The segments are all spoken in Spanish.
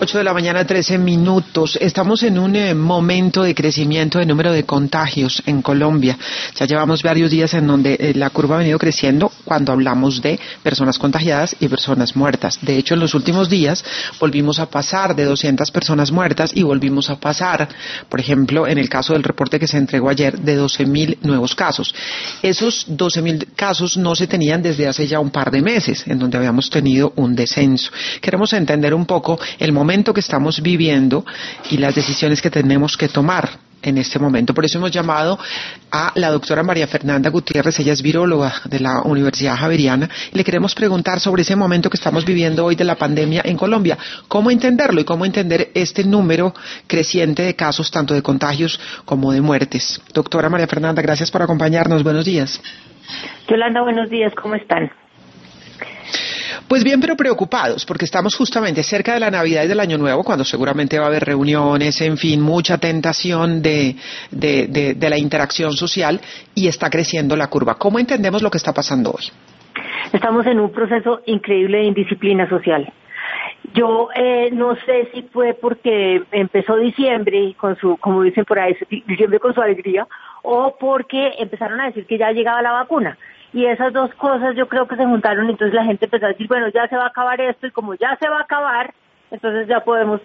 8 de la mañana, 13 minutos. Estamos en un momento de crecimiento de número de contagios en Colombia. Ya llevamos varios días en donde la curva ha venido creciendo cuando hablamos de personas contagiadas y personas muertas. De hecho, en los últimos días volvimos a pasar de 200 personas muertas y volvimos a pasar, por ejemplo, en el caso del reporte que se entregó ayer, de 12.000 nuevos casos. Esos 12.000 casos no se tenían desde hace ya un par de meses, en donde habíamos tenido un descenso. Queremos entender un poco el momento que estamos viviendo y las decisiones que tenemos que tomar en este momento. Por eso hemos llamado a la doctora María Fernanda Gutiérrez. Ella es viróloga de la Universidad Javeriana y le queremos preguntar sobre ese momento que estamos viviendo hoy de la pandemia en Colombia. ¿Cómo entenderlo y cómo entender este número creciente de casos, tanto de contagios como de muertes? Doctora María Fernanda, gracias por acompañarnos. Buenos días. Yolanda, buenos días. ¿Cómo están? Pues bien, pero preocupados, porque estamos justamente cerca de la Navidad y del Año Nuevo, cuando seguramente va a haber reuniones, en fin, mucha tentación de la interacción social, y está creciendo la curva. ¿Cómo entendemos lo que está pasando hoy? Estamos en un proceso increíble de indisciplina social. Yo no sé si fue porque empezó diciembre con su, como dicen por ahí, diciembre con su alegría, o porque empezaron a decir que ya llegaba la vacuna. Y esas dos cosas yo creo que se juntaron, entonces la gente empezó a decir, bueno, ya se va a acabar esto, y como ya se va a acabar, entonces ya podemos,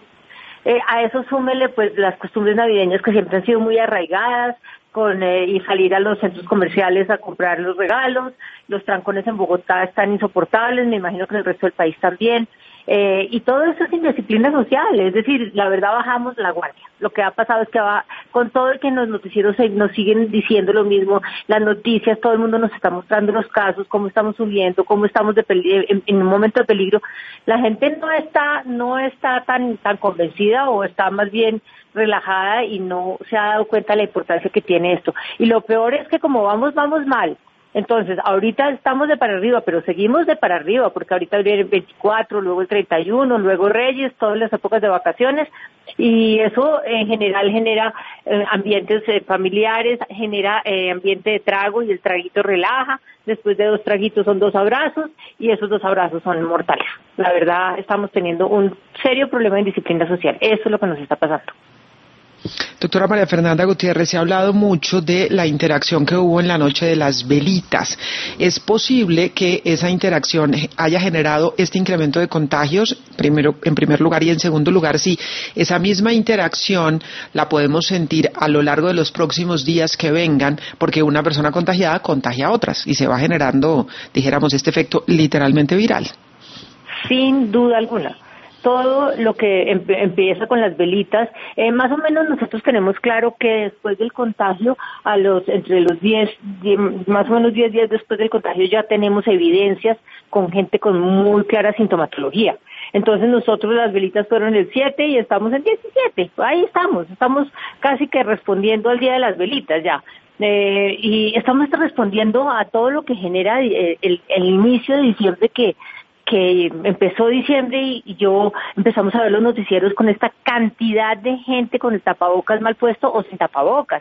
a eso súmele pues las costumbres navideñas que siempre han sido muy arraigadas, y salir a los centros comerciales a comprar los regalos. Los trancones en Bogotá están insoportables, me imagino que en el resto del país también. Y todo eso es indisciplina social, es decir, la verdad bajamos la guardia. Lo que ha pasado es que con todo el que en los noticieros nos siguen diciendo lo mismo, las noticias, todo el mundo nos está mostrando los casos, cómo estamos subiendo, cómo estamos en un momento de peligro. La gente no está tan convencida, o está más bien relajada y no se ha dado cuenta de la importancia que tiene esto. Y lo peor es que como vamos mal. Entonces, ahorita estamos de para arriba, pero seguimos de para arriba, porque ahorita viene el 24, luego el 31, luego Reyes, todas las épocas de vacaciones, y eso en general genera ambientes familiares, genera ambiente de trago, y el traguito relaja. Después de 2 traguitos son 2 abrazos, y esos 2 abrazos son mortales. La verdad, estamos teniendo un serio problema de indisciplina social. Eso es lo que nos está pasando. Doctora María Fernanda Gutiérrez, se ha hablado mucho de la interacción que hubo en la noche de las velitas. ¿Es posible que esa interacción haya generado este incremento de contagios? En primer lugar, y en segundo lugar, si esa misma interacción la podemos sentir a lo largo de los próximos días que vengan, porque una persona contagiada contagia a otras y se va generando, dijéramos, este efecto literalmente viral. Sin duda alguna. Todo lo que empieza con las velitas, más o menos nosotros tenemos claro que después del contagio, entre los 10, más o menos 10 días después del contagio, ya tenemos evidencias con gente con muy clara sintomatología. Entonces nosotros las velitas fueron el 7 y estamos en 17, ahí estamos casi que respondiendo al Día de las Velitas ya. Y estamos respondiendo a todo lo que genera el inicio de diciembre, que empezó diciembre y empezamos a ver los noticieros con esta cantidad de gente con el tapabocas mal puesto o sin tapabocas.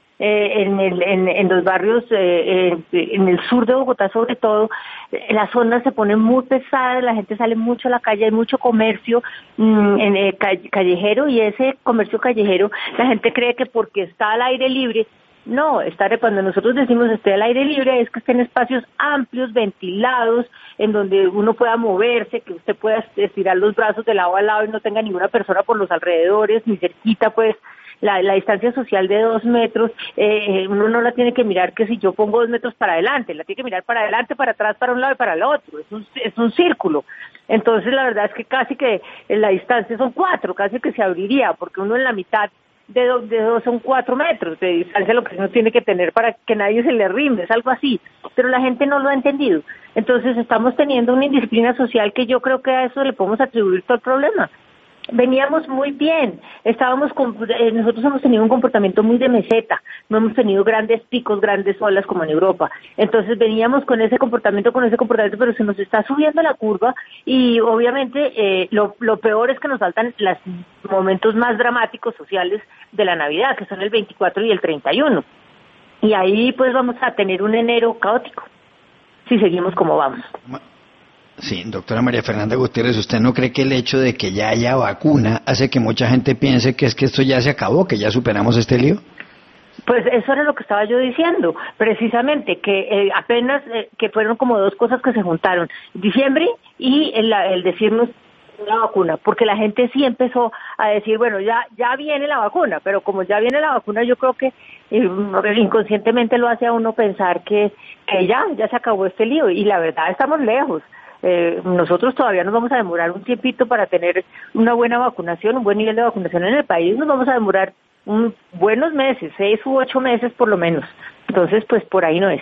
En los barrios, en el sur de Bogotá sobre todo, las zonas se ponen muy pesadas, la gente sale mucho a la calle, hay mucho comercio callejero, y ese comercio callejero, la gente cree que porque está al aire libre. No, cuando nosotros decimos esté al aire libre, es que esté en espacios amplios, ventilados, en donde uno pueda moverse, que usted pueda estirar los brazos de lado a lado y no tenga ninguna persona por los alrededores, ni cerquita, pues. La distancia social de 2 metros, uno no la tiene que mirar que si yo pongo 2 metros para adelante, la tiene que mirar para adelante, para atrás, para un lado y para el otro, es un círculo. Entonces la verdad es que casi que la distancia son 4, casi que se abriría, porque uno en la mitad de dos son 4 metros de distancia, lo que uno tiene que tener para que nadie se le arrime, es algo así, pero la gente no lo ha entendido. Entonces estamos teniendo una indisciplina social que yo creo que a eso le podemos atribuir todo el problema. Veníamos muy bien, nosotros hemos tenido un comportamiento muy de meseta, no hemos tenido grandes picos, grandes olas como en Europa. Entonces veníamos con ese comportamiento, pero se nos está subiendo la curva, y obviamente lo peor es que nos faltan los momentos más dramáticos sociales de la Navidad, que son el 24 y el 31. Y ahí pues vamos a tener un enero caótico, si seguimos como vamos. Sí, doctora María Fernanda Gutiérrez, ¿usted no cree que el hecho de que ya haya vacuna hace que mucha gente piense que es que esto ya se acabó, que ya superamos este lío? Pues eso era lo que estaba yo diciendo, precisamente, que apenas que fueron como dos cosas que se juntaron, diciembre y el decirnos la vacuna, porque la gente sí empezó a decir, bueno, ya viene la vacuna, pero como ya viene la vacuna, yo creo que inconscientemente lo hace a uno pensar que ya se acabó este lío, y la verdad estamos lejos. Nosotros todavía nos vamos a demorar un tiempito para tener una buena vacunación, un buen nivel de vacunación en el país, nos vamos a demorar buenos meses, 6 u 8 meses por lo menos. Entonces, pues por ahí no es.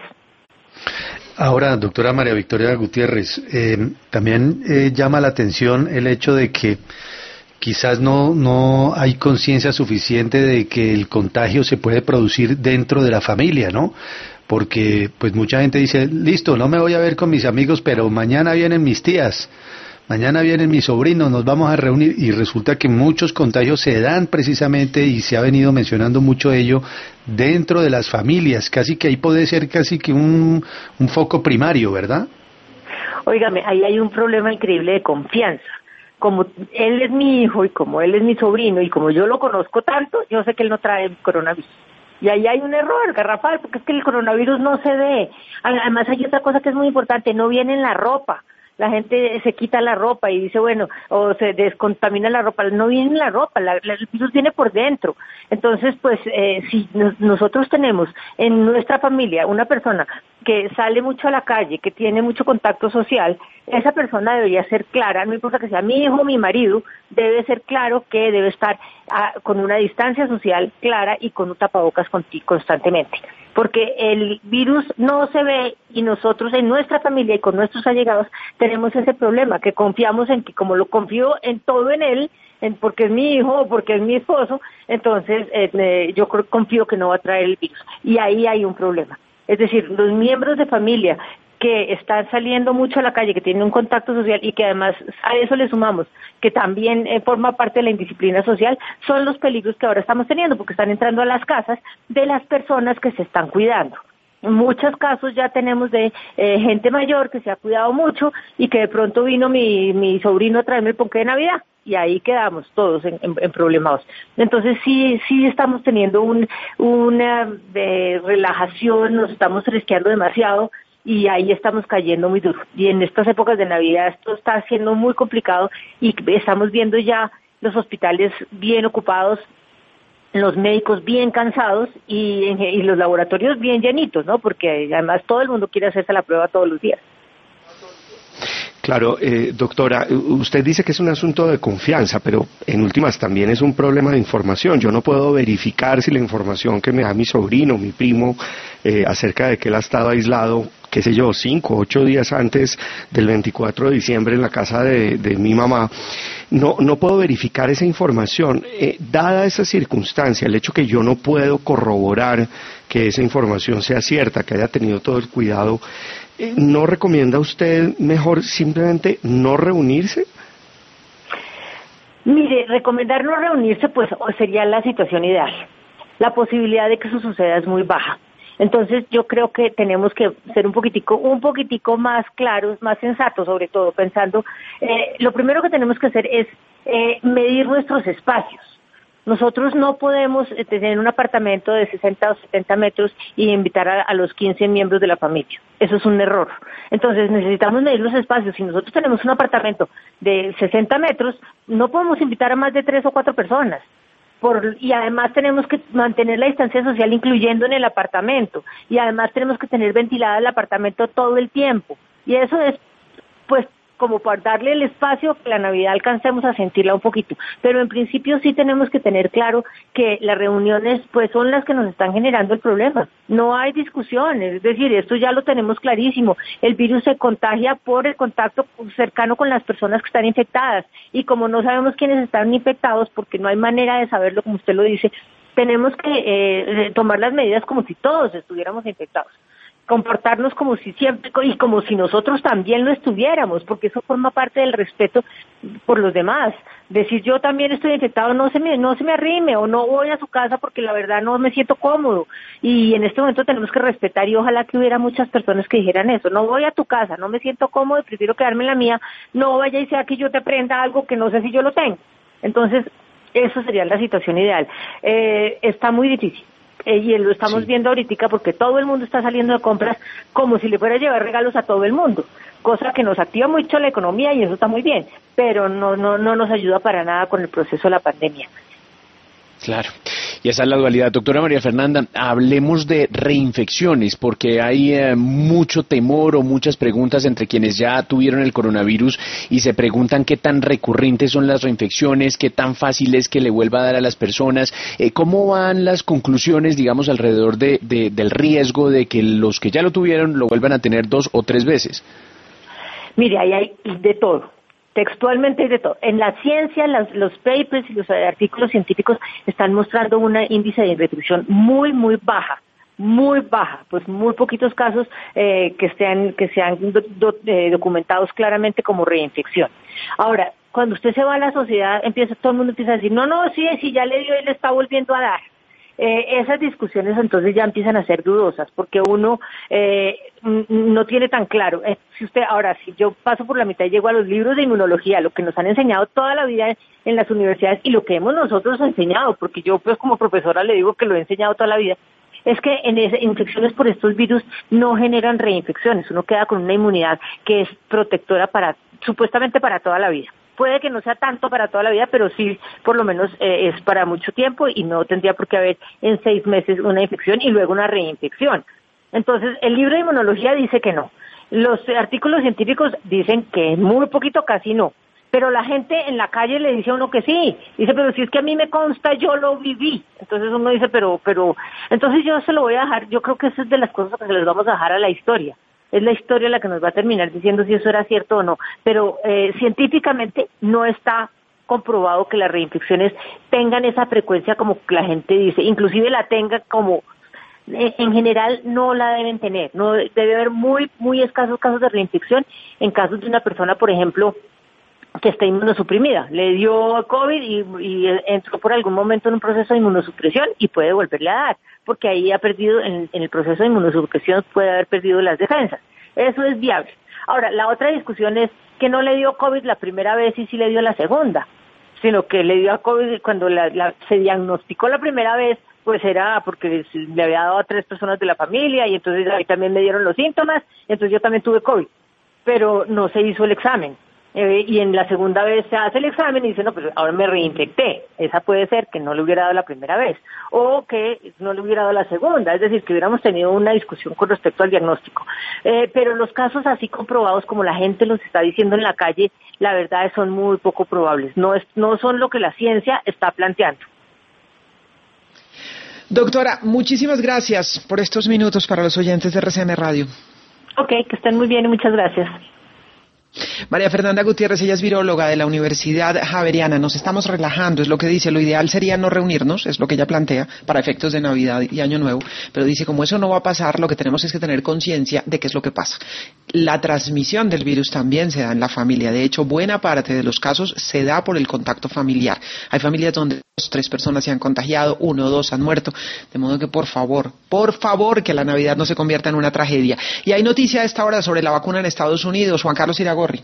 Ahora, doctora María Victoria Gutiérrez, también llama la atención el hecho de que quizás no hay conciencia suficiente de que el contagio se puede producir dentro de la familia, ¿no? Porque pues mucha gente dice, listo, no me voy a ver con mis amigos, pero mañana vienen mis tías, mañana vienen mis sobrinos, nos vamos a reunir, y resulta que muchos contagios se dan precisamente, y se ha venido mencionando mucho ello, dentro de las familias, casi que ahí puede ser casi que un foco primario, ¿verdad? Óigame, ahí hay un problema increíble de confianza. Como él es mi hijo y como él es mi sobrino y como yo lo conozco tanto, yo sé que él no trae coronavirus. Y ahí hay un error garrafal, porque es que el coronavirus no se ve. Además hay otra cosa que es muy importante, no viene en la ropa. La gente se quita la ropa y dice, bueno, o se descontamina la ropa. No viene en la ropa, el virus viene por dentro. Entonces, pues, si nosotros tenemos en nuestra familia una persona que sale mucho a la calle, que tiene mucho contacto social, esa persona debería ser clara, no importa que sea mi hijo o mi marido, debe ser claro que debe estar con una distancia social clara y con un tapabocas constantemente. Porque el virus no se ve y nosotros en nuestra familia y con nuestros allegados tenemos ese problema, que confiamos en que como lo confío en todo en él, porque es mi hijo o porque es mi esposo, entonces yo confío que no va a traer el virus. Y ahí hay un problema. Es decir, los miembros de familia que están saliendo mucho a la calle, que tienen un contacto social y que además a eso le sumamos que también forma parte de la indisciplina social, son los peligros que ahora estamos teniendo, porque están entrando a las casas de las personas que se están cuidando. En muchos casos ya tenemos de gente mayor que se ha cuidado mucho y que de pronto vino mi sobrino a traerme el ponqué de Navidad y ahí quedamos todos en problemados. Entonces sí estamos teniendo una relajación, nos estamos risqueando demasiado y ahí estamos cayendo muy duro. Y en estas épocas de Navidad esto está siendo muy complicado y estamos viendo ya los hospitales bien ocupados, los médicos bien cansados y los laboratorios bien llenitos, ¿no? Porque además todo el mundo quiere hacerse la prueba todos los días. Claro, doctora, usted dice que es un asunto de confianza, pero en últimas también es un problema de información. Yo no puedo verificar si la información que me da mi sobrino, mi primo, acerca de que él ha estado aislado, qué sé yo, 5 o 8 días antes del 24 de diciembre en la casa de mi mamá, no puedo verificar esa información. Dada esa circunstancia, el hecho que yo no puedo corroborar que esa información sea cierta, que haya tenido todo el cuidado, ¿no recomienda usted mejor simplemente no reunirse? Mire, recomendar no reunirse pues sería la situación ideal. La posibilidad de que eso suceda es muy baja. Entonces yo creo que tenemos que ser un poquitico más claros, más sensatos, sobre todo pensando, lo primero que tenemos que hacer es medir nuestros espacios. Nosotros no podemos tener un apartamento de 60 o 70 metros y invitar a los 15 miembros de la familia. Eso es un error. Entonces necesitamos medir los espacios. Si nosotros tenemos un apartamento de 60 metros, no podemos invitar a más de 3 o 4 personas. Y además tenemos que mantener la distancia social incluyendo en el apartamento. Y además tenemos que tener ventilado el apartamento todo el tiempo. Y eso es, pues, como para darle el espacio que la Navidad alcancemos a sentirla un poquito. Pero en principio sí tenemos que tener claro que las reuniones pues son las que nos están generando el problema. No hay discusión, es decir, esto ya lo tenemos clarísimo. El virus se contagia por el contacto cercano con las personas que están infectadas. Y como no sabemos quiénes están infectados, porque no hay manera de saberlo, como usted lo dice, tenemos que tomar las medidas como si todos estuviéramos infectados. comportarnos como si siempre y como si nosotros también lo estuviéramos, porque eso forma parte del respeto por los demás. Decir yo también estoy infectado, no se me arrime, o no voy a su casa porque la verdad no me siento cómodo. Y en este momento tenemos que respetar, y ojalá que hubiera muchas personas que dijeran eso: no voy a tu casa, no me siento cómodo, prefiero quedarme en la mía, no vaya y sea que yo te prenda algo que no sé si yo lo tengo. Entonces, eso sería la situación ideal. Está muy difícil. Y lo estamos viendo ahorita porque todo el mundo está saliendo de compras como si le fuera a llevar regalos a todo el mundo, cosa que nos activa mucho la economía y eso está muy bien, pero no nos ayuda para nada con el proceso de la pandemia. Claro, y esa es la dualidad. Doctora María Fernanda, hablemos de reinfecciones, porque hay mucho temor o muchas preguntas entre quienes ya tuvieron el coronavirus y se preguntan qué tan recurrentes son las reinfecciones, qué tan fácil es que le vuelva a dar a las personas. ¿Cómo van las conclusiones, digamos, alrededor del riesgo de que los que ya lo tuvieron lo vuelvan a tener 2 o 3 veces? Mire, ahí hay de todo. Textualmente de todo. En la ciencia, los papers y los artículos científicos están mostrando un índice de infección muy baja, pues muy poquitos casos que sean documentados claramente como reinfección. Ahora, cuando usted se va a la sociedad, todo el mundo empieza a decir, no, sí, ya le dio y le está volviendo a dar. Esas discusiones entonces ya empiezan a ser dudosas, porque uno no tiene tan claro. Si yo paso por la mitad y llego a los libros de inmunología, lo que nos han enseñado toda la vida en las universidades y lo que hemos nosotros enseñado, porque yo pues como profesora le digo que lo he enseñado toda la vida, es que infecciones por estos virus no generan reinfecciones, uno queda con una inmunidad que es protectora supuestamente para toda la vida. Puede que no sea tanto para toda la vida, pero sí, por lo menos es para mucho tiempo y no tendría por qué haber en 6 meses una infección y luego una reinfección. Entonces, el libro de inmunología dice que no. Los artículos científicos dicen que muy poquito, casi no. Pero la gente en la calle le dice a uno que sí. Dice, pero si es que a mí me consta, yo lo viví. Entonces uno dice, pero... Entonces yo se lo voy a dejar, yo creo que esa es de las cosas que se les vamos a dejar a la historia. Es la historia la que nos va a terminar diciendo si eso era cierto o no. Pero científicamente no está comprobado que las reinfecciones tengan esa frecuencia como la gente dice. Inclusive la tenga como... En general no la deben tener. No debe haber muy escasos casos de reinfección en casos de una persona, por ejemplo, que está inmunosuprimida. Le dio COVID y entró por algún momento en un proceso de inmunosupresión y puede volverle a dar, porque ahí ha perdido, en el proceso de inmunosupresión puede haber perdido las defensas. Eso es viable. Ahora, la otra discusión es que no le dio COVID la primera vez y sí le dio la segunda, sino que le dio a COVID cuando se diagnosticó la primera vez, pues era porque le había dado a 3 personas de la familia y entonces ahí también me dieron los síntomas, entonces yo también tuve COVID, pero no se hizo el examen. Y en la segunda vez se hace el examen y dice, no, pues ahora me reinfecté. Esa puede ser que no le hubiera dado la primera vez o que no le hubiera dado la segunda, es decir, que hubiéramos tenido una discusión con respecto al diagnóstico. Pero los casos así comprobados, como la gente los está diciendo en la calle, la verdad son muy poco probables. No son lo que la ciencia está planteando. Doctora, muchísimas gracias por estos minutos para los oyentes de RCN Radio. Ok, que estén muy bien y muchas gracias. María Fernanda Gutiérrez, ella es viróloga de la Universidad Javeriana. Nos estamos relajando, es lo que dice. Lo ideal sería no reunirnos, es lo que ella plantea, para efectos de Navidad y Año Nuevo. Pero dice, como eso no va a pasar, lo que tenemos es que tener conciencia de qué es lo que pasa. La transmisión del virus también se da en la familia. De hecho, buena parte de los casos se da por el contacto familiar. Hay familias donde 2 o 3 personas se han contagiado, 1 o 2 han muerto. De modo que, por favor, que la Navidad no se convierta en una tragedia. Y hay noticia a esta hora sobre la vacuna en Estados Unidos. Juan Carlos Iragorri.